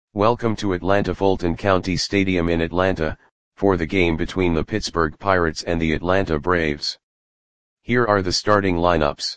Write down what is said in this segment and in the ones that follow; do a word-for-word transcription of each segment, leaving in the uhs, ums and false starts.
Welcome to Atlanta Fulton County Stadium in Atlanta, for the game between the Pittsburgh Pirates and the Atlanta Braves. Here are the starting lineups.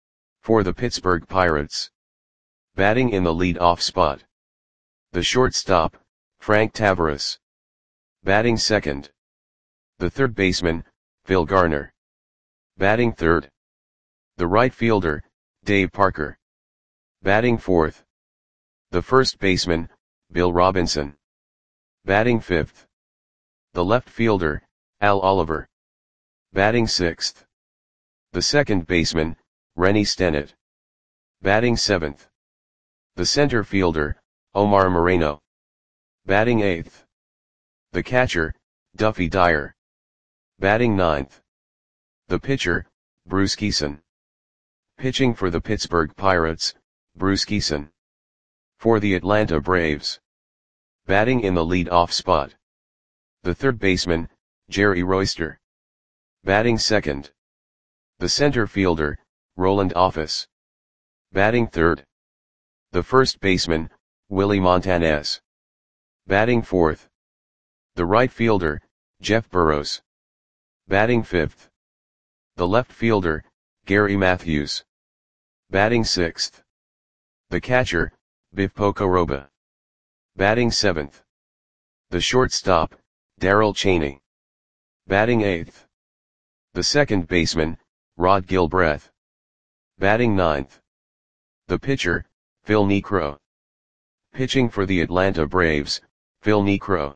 For the Pittsburgh Pirates. Batting in the lead-off spot. The shortstop, Frank Taveras. Batting second. The third baseman, Phil Garner. Batting third. The right fielder, Dave Parker. Batting fourth. The first baseman, Bill Robinson. Batting fifth. The left fielder, Al Oliver. Batting sixth. The second baseman, Rennie Stennett. Batting seventh. The center fielder, Omar Moreno. Batting eighth. The catcher, Duffy Dyer. Batting ninth. The pitcher, Bruce Kison. Pitching for the Pittsburgh Pirates, Bruce Kison. For the Atlanta Braves. Batting in the lead-off spot. The third baseman, Jerry Royster. Batting second. The center fielder, Roland Office. Batting third. The first baseman, Willie Montanez. Batting fourth. The right fielder, Jeff Burroughs. Batting fifth. The left fielder, Gary Matthews. Batting sixth. The catcher, Biff Pocoroba. Batting seventh. The shortstop, Darrell Chaney. Batting eighth. The second baseman, Rod Gilbreth. Batting ninth. The pitcher, Phil Niekro. Pitching for the Atlanta Braves, Phil Niekro.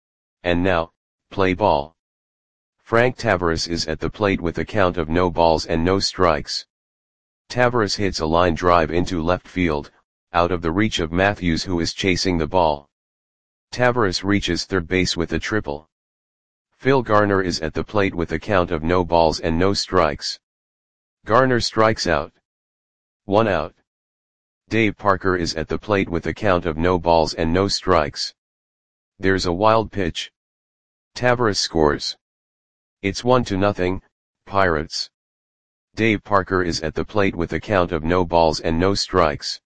And now, play ball. Frank Taveras is at the plate with a count of no balls and no strikes. Taveras hits a line drive into left field, out of the reach of Matthews, who is chasing the ball. Taveras reaches third base with a triple. Phil Garner is at the plate with a count of no balls and no strikes. Garner strikes out. One out. Dave Parker is at the plate with a count of no balls and no strikes. There's a wild pitch. Taveras scores. It's one to nothing, Pirates. Dave Parker is at the plate with a count of no balls and no strikes.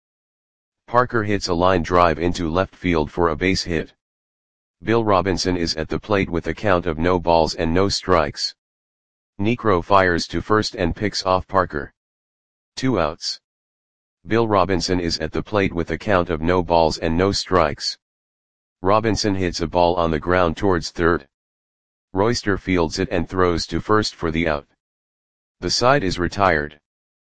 Parker hits a line drive into left field for a base hit. Bill Robinson is at the plate with a count of no balls and no strikes. Niekro fires to first and picks off Parker. Two outs. Bill Robinson is at the plate with a count of no balls and no strikes. Robinson hits a ball on the ground towards third. Royster fields it and throws to first for the out. The side is retired.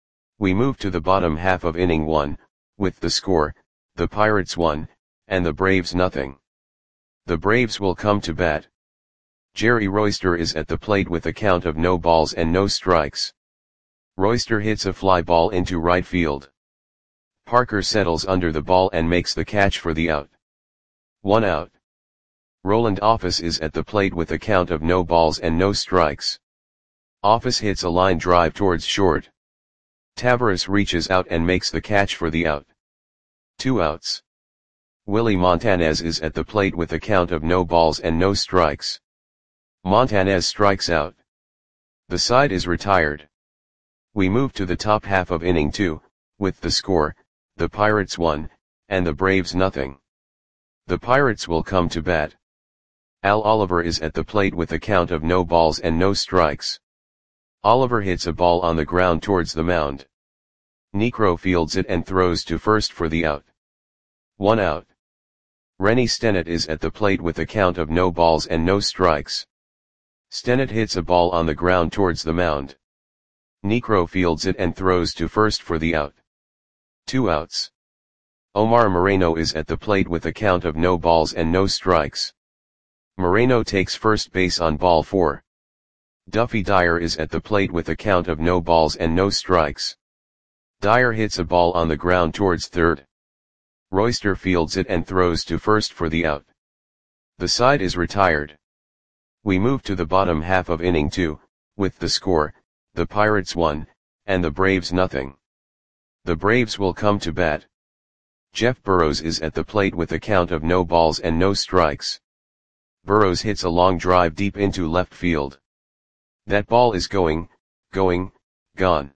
We move to the bottom half of inning one, with the score, the Pirates one, and the Braves nothing. The Braves will come to bat. Jerry Royster is at the plate with a count of no balls and no strikes. Royster hits a fly ball into right field. Parker settles under the ball and makes the catch for the out. One out. Roland Office is at the plate with a count of no balls and no strikes. Office hits a line drive towards short. Taveras reaches out and makes the catch for the out. Two outs. Willie Montanez is at the plate with a count of no balls and no strikes. Montanez strikes out. The side is retired. We move to the top half of inning two, with the score, the Pirates one, and the Braves nothing. The Pirates will come to bat. Al Oliver is at the plate with a count of no balls and no strikes. Oliver hits a ball on the ground towards the mound. Niekro fields it and throws to first for the out. One out. Rennie Stennett is at the plate with a count of no balls and no strikes. Stennett hits a ball on the ground towards the mound. Niekro fields it and throws to first for the out. Two outs. Omar Moreno is at the plate with a count of no balls and no strikes. Moreno takes first base on ball four. Duffy Dyer is at the plate with a count of no balls and no strikes. Dyer hits a ball on the ground towards third. Royster fields it and throws to first for the out. The side is retired. We move to the bottom half of inning two, with the score, the Pirates one, and the Braves nothing. The Braves will come to bat. Jeff Burroughs is at the plate with a count of no balls and no strikes. Burroughs hits a long drive deep into left field. That ball is going, going, gone.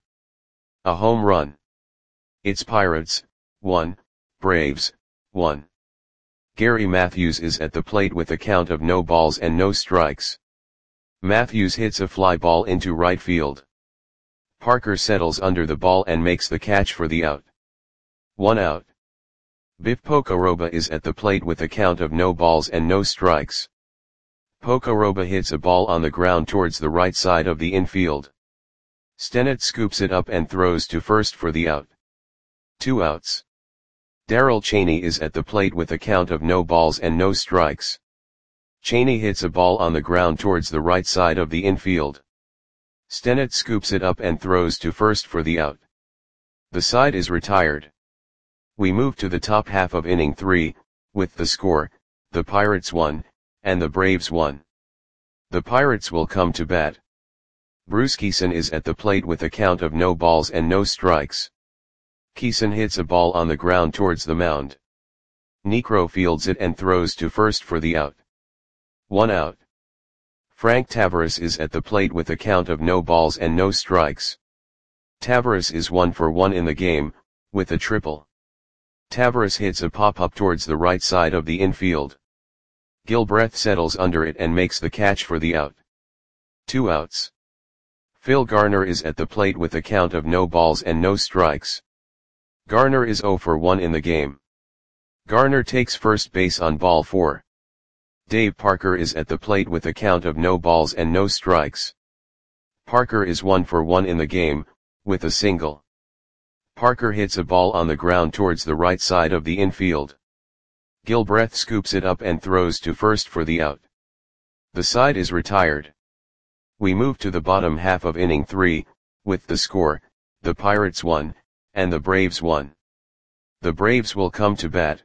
A home run. It's Pirates, one, Braves, one. Gary Matthews is at the plate with a count of no balls and no strikes. Matthews hits a fly ball into right field. Parker settles under the ball and makes the catch for the out. One out. Biff Pocoroba is at the plate with a count of no balls and no strikes. Pocoroba hits a ball on the ground towards the right side of the infield. Stennett scoops it up and throws to first for the out. Two outs. Darrell Chaney is at the plate with a count of no balls and no strikes. Chaney hits a ball on the ground towards the right side of the infield. Stennett scoops it up and throws to first for the out. The side is retired. We move to the top half of inning three, with the score, the Pirates won, and the Braves won. The Pirates will come to bat. Bruce Kison is at the plate with a count of no balls and no strikes. Kison hits a ball on the ground towards the mound. Niekro fields it and throws to first for the out. One out. Frank Taveras is at the plate with a count of no balls and no strikes. Taveras is one for one in the game, with a triple. Taveras hits a pop-up towards the right side of the infield. Gilbreth settles under it and makes the catch for the out. Two outs. Phil Garner is at the plate with a count of no balls and no strikes. Garner is zero for one in the game. Garner takes first base on ball four. Dave Parker is at the plate with a count of no balls and no strikes. Parker is one for one in the game, with a single. Parker hits a ball on the ground towards the right side of the infield. Gilbreth scoops it up and throws to first for the out. The side is retired. We move to the bottom half of inning three, with the score, the Pirates won, and the Braves won. The Braves will come to bat.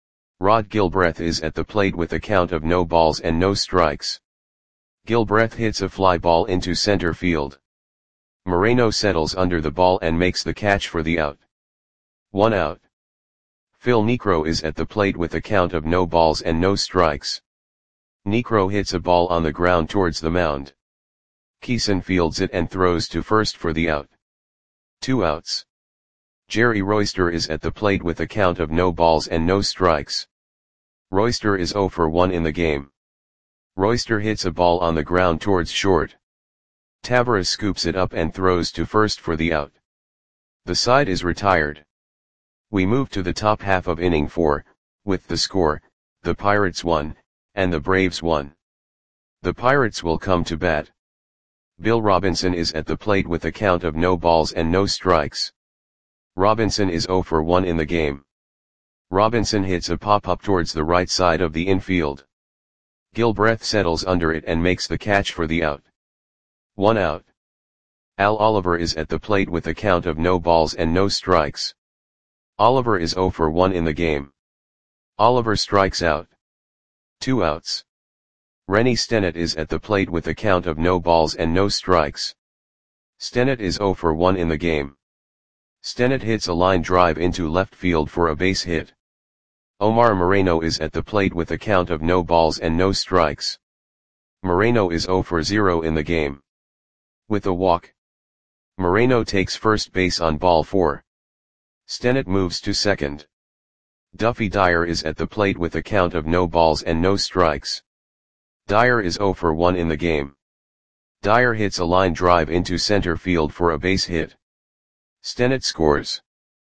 Rod Gilbreth is at the plate with a count of no balls and no strikes. Gilbreth hits a fly ball into center field. Moreno settles under the ball and makes the catch for the out. One out. Phil Niekro is at the plate with a count of no balls and no strikes. Niekro hits a ball on the ground towards the mound. Kison fields it and throws to first for the out. Two outs. Jerry Royster is at the plate with a count of no balls and no strikes. Royster is zero for one in the game. Royster hits a ball on the ground towards short. Taveras scoops it up and throws to first for the out. The side is retired. We move to the top half of inning four, with the score, the Pirates won, and the Braves won. The Pirates will come to bat. Bill Robinson is at the plate with a count of no balls and no strikes. Robinson is zero for one in the game. Robinson hits a pop-up towards the right side of the infield. Gilbreth settles under it and makes the catch for the out. One out. Al Oliver is at the plate with a count of no balls and no strikes. Oliver is zero for one in the game. Oliver strikes out. Two outs. Rennie Stennett is at the plate with a count of no balls and no strikes. Stennett is zero for one in the game. Stennett hits a line drive into left field for a base hit. Omar Moreno is at the plate with a count of no balls and no strikes. Moreno is zero for zero in the game. With a walk. Moreno takes first base on ball four. Stennett moves to second. Duffy Dyer is at the plate with a count of no balls and no strikes. Dyer is zero for one in the game. Dyer hits a line drive into center field for a base hit. Stennett scores.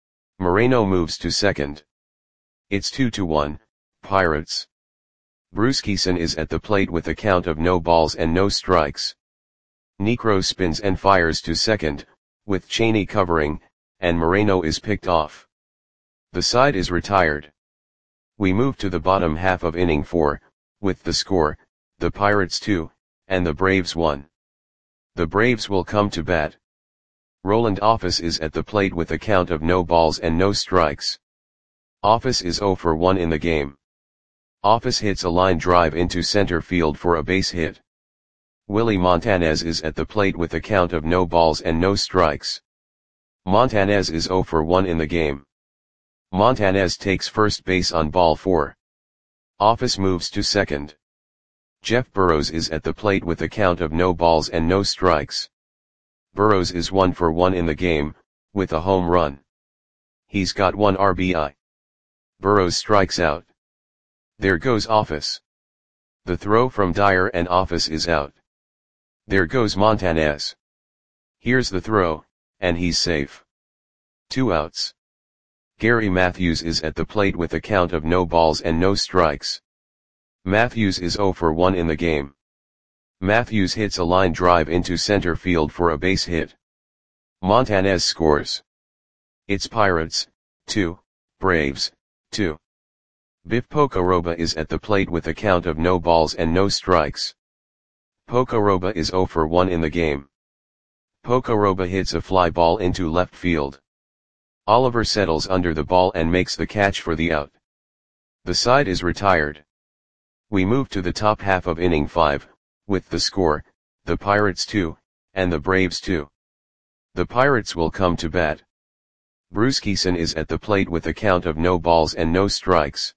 Moreno moves to second. It's two to one, Pirates. Bruce Kison is at the plate with a count of no balls and no strikes. Niekro spins and fires to second, with Chaney covering, and Moreno is picked off. The side is retired. We move to the bottom half of inning four, with the score, the Pirates two, and the Braves one. The Braves will come to bat. Roland Office is at the plate with a count of no balls and no strikes. Office is zero for one in the game. Office hits a line drive into center field for a base hit. Willie Montanez is at the plate with a count of no balls and no strikes. Montanez is zero for one in the game. Montanez takes first base on ball four. Office moves to second. Jeff Burrows is at the plate with a count of no balls and no strikes. Burrows is one for one in the game, with a home run. He's got one R B I. Burrows strikes out. There goes Office. The throw from Dyer and Office is out. There goes Montanez. Here's the throw, and he's safe. Two outs. Gary Matthews is at the plate with a count of no balls and no strikes. Matthews is oh for one in the game. Matthews hits a line drive into center field for a base hit. Montanez scores. It's Pirates, two, Braves, two. Biff Pocoroba is at the plate with a count of no balls and no strikes. Pocoroba is oh for one in the game. Pocoroba hits a fly ball into left field. Oliver settles under the ball and makes the catch for the out. The side is retired. We move to the top half of inning five, with the score, the Pirates two, and the Braves two. The Pirates will come to bat. Bruce Kison is at the plate with a count of no balls and no strikes.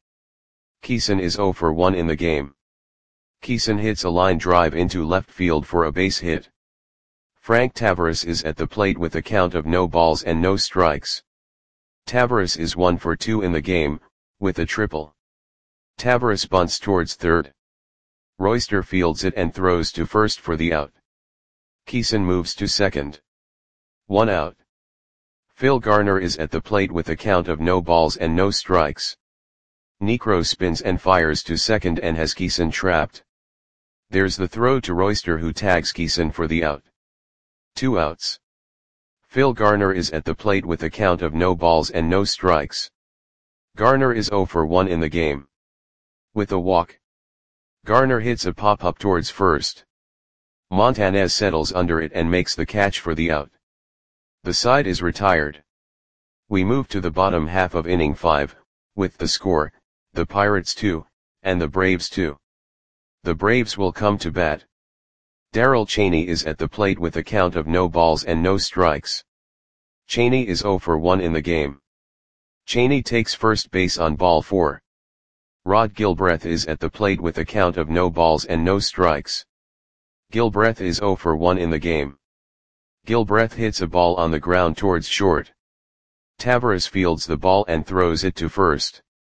Kison is oh for one in the game. Kison hits a line drive into left field for a base hit. Frank Taveras is at the plate with a count of no balls and no strikes. Taveras is one for two in the game, with a triple. Taveras bunts towards third. Royster fields it and throws to first for the out. Kison moves to second. One out. Phil Garner is at the plate with a count of no balls and no strikes. Niekro spins and fires to second and has Kison trapped. There's the throw to Royster, who tags Kison for the out. Two outs. Phil Garner is at the plate with a count of no balls and no strikes. Garner is oh for one in the game. With a walk. Garner hits a pop-up towards first. Montanez settles under it and makes the catch for the out. The side is retired. We move to the bottom half of inning five, with the score, the Pirates two, and the Braves two. The Braves will come to bat. Darrell Cheney is at the plate with a count of no balls and no strikes. Cheney is oh for one in the game. Cheney takes first base on ball four. Rod Gilbreth is at the plate with a count of no balls and no strikes. Gilbreth is oh for one in the game. Gilbreth hits a ball on the ground towards short. Taveras fields the ball and throws it to first.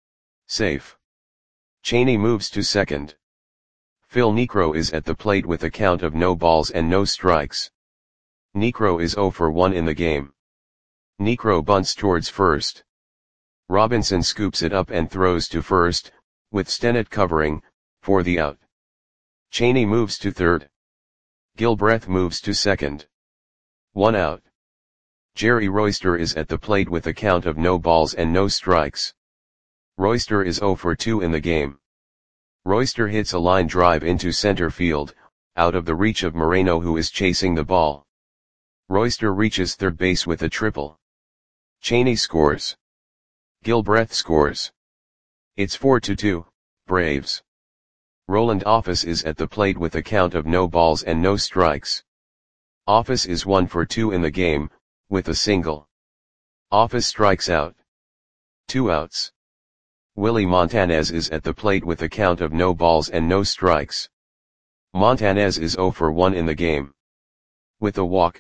Safe. Cheney moves to second. Phil Niekro is at the plate with a count of no balls and no strikes. Niekro is oh for one in the game. Niekro bunts towards first. Robinson scoops it up and throws to first, with Stennett covering, for the out. Cheney moves to third. Gilbreth moves to second. One out. Jerry Royster is at the plate with a count of no balls and no strikes. Royster is oh for two in the game. Royster hits a line drive into center field, out of the reach of Moreno, who is chasing the ball. Royster reaches third base with a triple. Cheney scores. Gilbreth scores. It's four to two, Braves. Roland Office is at the plate with a count of no balls and no strikes. Office is one for two in the game, with a single. Office strikes out. Two outs. Willie Montanez is at the plate with a count of no balls and no strikes. Montanez is oh for one in the game. With a walk.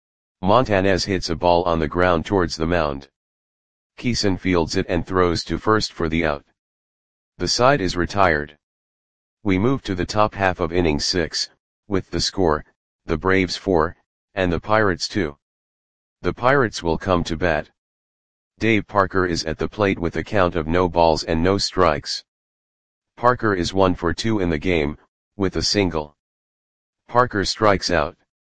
Montanez hits a ball on the ground towards the mound. Kison fields it and throws to first for the out. The side is retired. We move to the top half of inning six, with the score, the Braves four, and the Pirates two. The Pirates will come to bat. Dave Parker is at the plate with a count of no balls and no strikes. Parker is one for two in the game, with a single. Parker strikes out.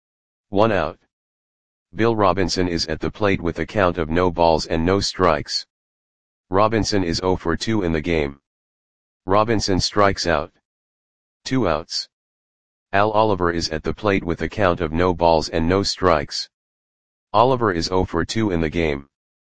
One out. Bill Robinson is at the plate with a count of no balls and no strikes. Robinson is oh for two in the game. Robinson strikes out. Two outs. Al Oliver is at the plate with a count of no balls and no strikes. Oliver is oh for two in the game.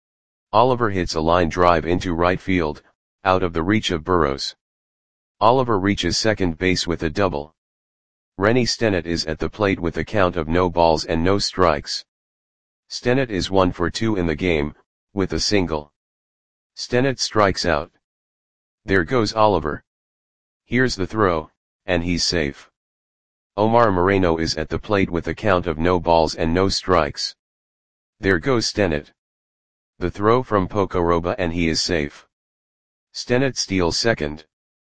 Oliver hits a line drive into right field, out of the reach of Burrows. Oliver reaches second base with a double. Rennie Stennett is at the plate with a count of no balls and no strikes. Stennett is one for two in the game, with a single. Stennett strikes out. There goes Oliver. Here's the throw, and he's safe. Omar Moreno is at the plate with a count of no balls and no strikes. There goes Stennett. The throw from Pocoroba and he is safe. Stennett steals second.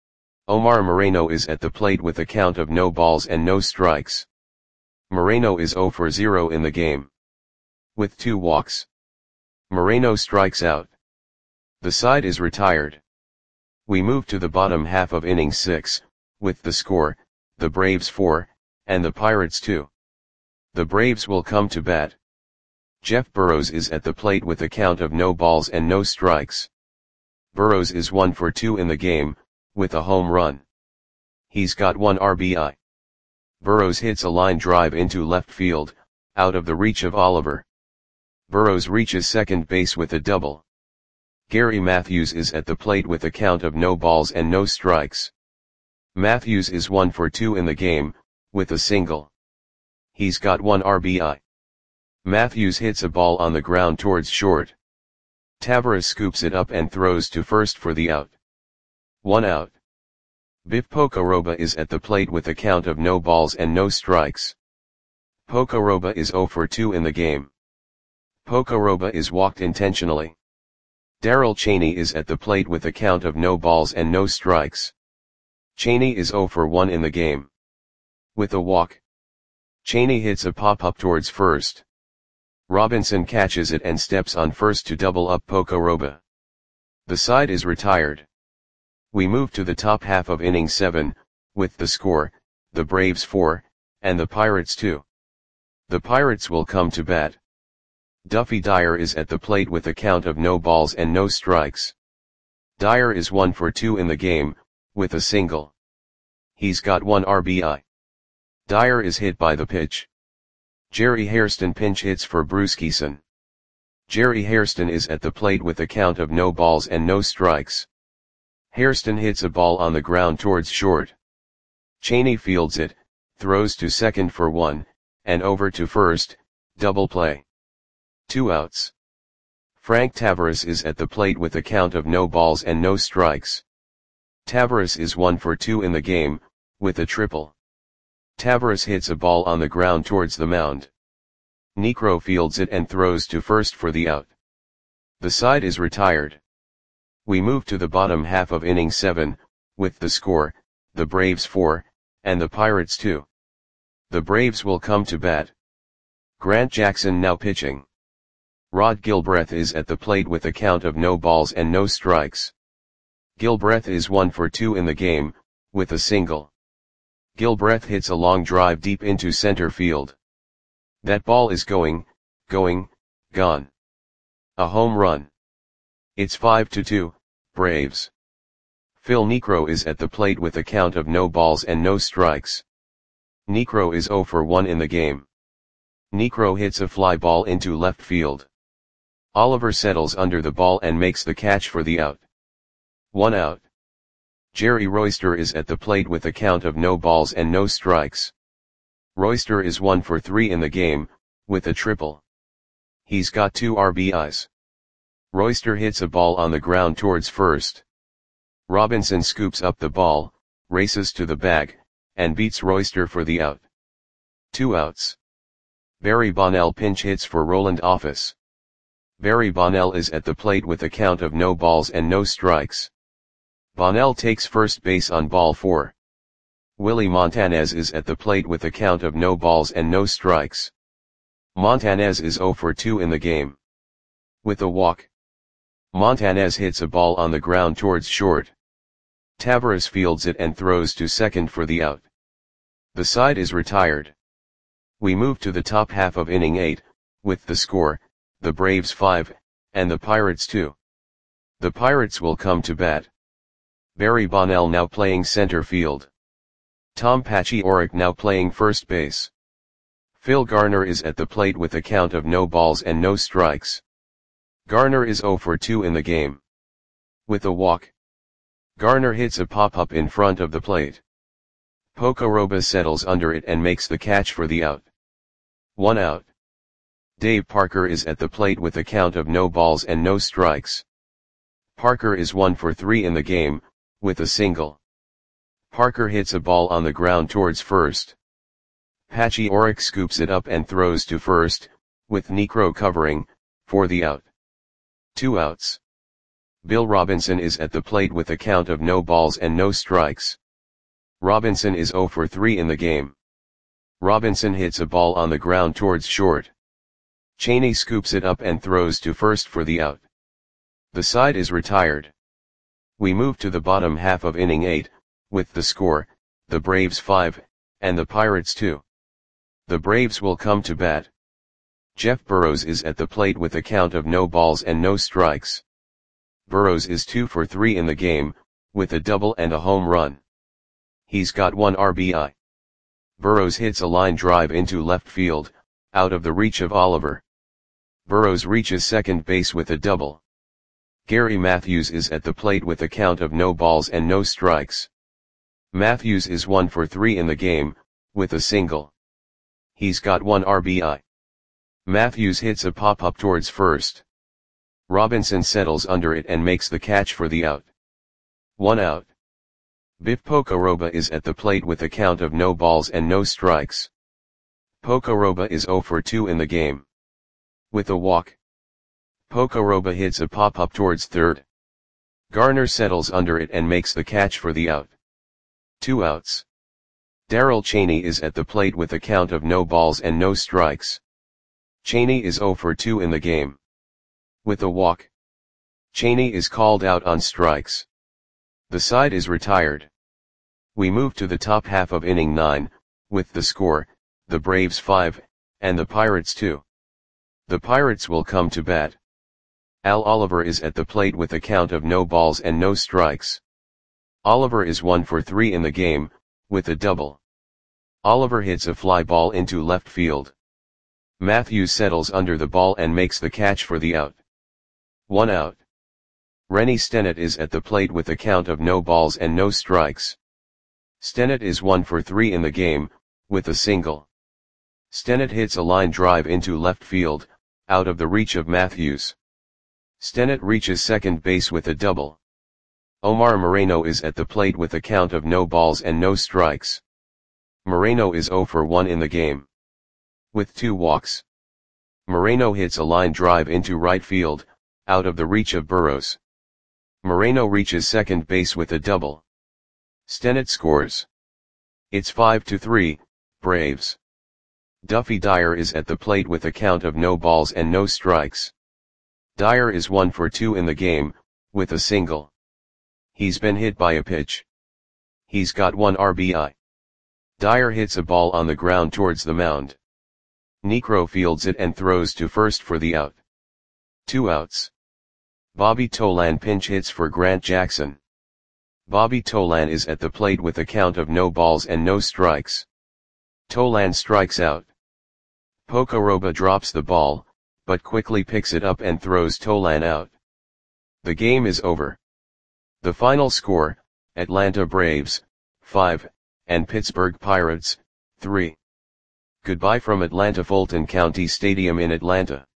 Omar Moreno is at the plate with a count of no balls and no strikes. Moreno is zero for zero in the game. With two walks. Moreno strikes out. The side is retired. We move to the bottom half of inning six, with the score, the Braves four, and the Pirates two. The Braves will come to bat. Jeff Burrows is at the plate with a count of no balls and no strikes. Burrows is one for two in the game, with a home run. He's got one R B I. Burrows hits a line drive into left field, out of the reach of Oliver. Burrows reaches second base with a double. Gary Matthews is at the plate with a count of no balls and no strikes. Matthews is one for two in the game, with a single. He's got one R B I. Matthews hits a ball on the ground towards short. Taveras scoops it up and throws to first for the out. One out. Biff Pocoroba is at the plate with a count of no balls and no strikes. Pocoroba is zero for two in the game. Pocoroba is walked intentionally. Darrell Chaney is at the plate with a count of no balls and no strikes. Chaney is zero for one in the game. With a walk. Chaney hits a pop-up towards first. Robinson catches it and steps on first to double up Pocoroba. The side is retired. We move to the top half of inning seven, with the score, the Braves four, and the Pirates two. The Pirates will come to bat. Duffy Dyer is at the plate with a count of no balls and no strikes. Dyer is one for two in the game, with a single. He's got one R B I. Dyer is hit by the pitch. Jerry Hairston pinch hits for Bruskeson. Jerry Hairston is at the plate with a count of no balls and no strikes. Hairston hits a ball on the ground towards short. Chaney fields it, throws to second for one, and over to first, double play. Two outs. Frank Taveras is at the plate with a count of no balls and no strikes. Taveras is one for two in the game, with a triple. Taveras hits a ball on the ground towards the mound. Niekro fields it and throws to first for the out. The side is retired. We move to the bottom half of inning seven, with the score, the Braves four, and the Pirates two. The Braves will come to bat. Grant Jackson now pitching. Rod Gilbreth is at the plate with a count of no balls and no strikes. Gilbreth is one for two in the game, with a single. Gilbreth hits a long drive deep into center field. That ball is going, going, gone. A home run. It's five to two, Braves. Phil Niekro is at the plate with a count of no balls and no strikes. Niekro is zero for one in the game. Niekro hits a fly ball into left field. Oliver settles under the ball and makes the catch for the out. One out. Jerry Royster is at the plate with a count of no balls and no strikes. Royster is one for three in the game, with a triple. He's got two R B Is. Royster hits a ball on the ground towards first. Robinson scoops up the ball, races to the bag, and beats Royster for the out. Two outs. Barry Bonnell pinch hits for Roland Office. Barry Bonnell is at the plate with a count of no balls and no strikes. Bonnell takes first base on ball four. Willie Montanez is at the plate with a count of no balls and no strikes. Montanez is zero for two in the game. With a walk. Montanez hits a ball on the ground towards short. Taveras fields it and throws to second for the out. The side is retired. We move to the top half of inning eight, with the score, the Braves five, and the Pirates two. The Pirates will come to bat. Barry Bonnell now playing center field. Tom Paciorek now playing first base. Phil Garner is at the plate with a count of no balls and no strikes. Garner is zero for two in the game. With a walk. Garner hits a pop-up in front of the plate. Pocoroba settles under it and makes the catch for the out. One out. Dave Parker is at the plate with a count of no balls and no strikes. Parker is one for three in the game, with a single. Parker hits a ball on the ground towards first. Paciorek scoops it up and throws to first, with Niekro covering, for the out. Two outs. Bill Robinson is at the plate with a count of no balls and no strikes. Robinson is zero for three in the game. Robinson hits a ball on the ground towards short. Cheney scoops it up and throws to first for the out. The side is retired. We move to the bottom half of inning eight, with the score, the Braves five, and the Pirates two. The Braves will come to bat. Jeff Burroughs is at the plate with a count of no balls and no strikes. Burroughs is two for three in the game, with a double and a home run. He's got one R B I. Burroughs hits a line drive into left field, out of the reach of Oliver. Burroughs reaches second base with a double. Gary Matthews is at the plate with a count of no balls and no strikes. Matthews is one for three in the game, with a single. He's got one R B I. Matthews hits a pop-up towards first. Robinson settles under it and makes the catch for the out. One out. Biff Pocoroba is at the plate with a count of no balls and no strikes. Pocoroba is zero for two in the game. With a walk. Pocoroba hits a pop-up towards third. Garner settles under it and makes the catch for the out. Two outs. Darrell Cheney is at the plate with a count of no balls and no strikes. Cheney is zero for two in the game. With a walk. Cheney is called out on strikes. The side is retired. We move to the top half of inning nine, with the score, the Braves five, and the Pirates two. The Pirates will come to bat. Al Oliver is at the plate with a count of no balls and no strikes. Oliver is one for three in the game, with a double. Oliver hits a fly ball into left field. Matthews settles under the ball and makes the catch for the out. One out. Rennie Stennett is at the plate with a count of no balls and no strikes. Stennett is one for three in the game, with a single. Stennett hits a line drive into left field, out of the reach of Matthews. Stennett reaches second base with a double. Omar Moreno is at the plate with a count of no balls and no strikes. Moreno is zero for one in the game. With two walks. Moreno hits a line drive into right field, out of the reach of Burroughs. Moreno reaches second base with a double. Stennett scores. It's five to three, Braves. Duffy Dyer is at the plate with a count of no balls and no strikes. Dyer is one for two in the game, with a single. He's been hit by a pitch. He's got one R B I. Dyer hits a ball on the ground towards the mound. Niekro fields it and throws to first for the out. Two outs. Bobby Tolan pinch hits for Grant Jackson. Bobby Tolan is at the plate with a count of no balls and no strikes. Tolan strikes out. Pocoroba drops the ball, but quickly picks it up and throws Tolan out. The game is over. The final score, Atlanta Braves, five, and Pittsburgh Pirates, three. Goodbye from Atlanta Fulton County Stadium in Atlanta.